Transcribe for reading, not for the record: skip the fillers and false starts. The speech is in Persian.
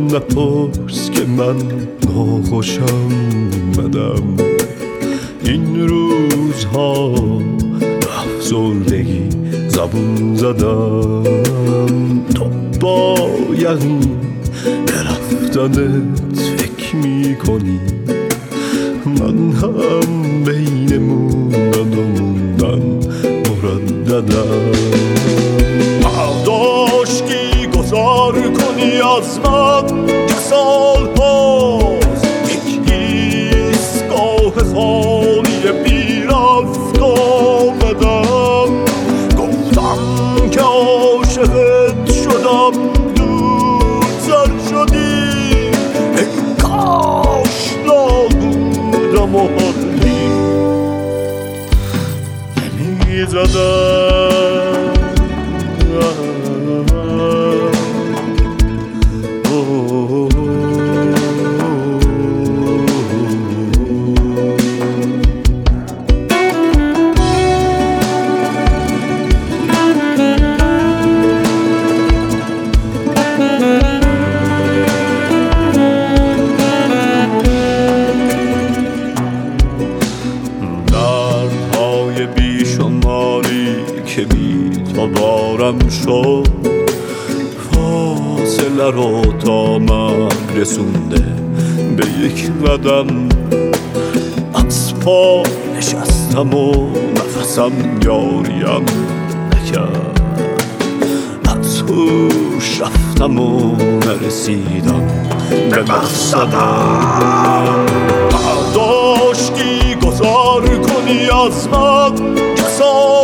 نپرس که من ناخوشم بدم. این روزها افسردگی زبون زدم. تو باید به رفتنت فکر میکنی، من هم بین موندن و موندن مرددم. برداشتی گذار کنی از من که سال هاست یک ایستگاه خالی بی رفت آمدم. گفتم که عاشقت شدم، دوزر شدی، ای کاش نبودم و حالی نمیزدم. دردهای بیشماری که بی تا بارم شد، فاصله رو تا من رسونده به یک قدم. از پا نشستم و نفسم یاریم نکرد، از هوش رفتم و نرسیدم به مقصدم. برداشتی گذار کنی از من که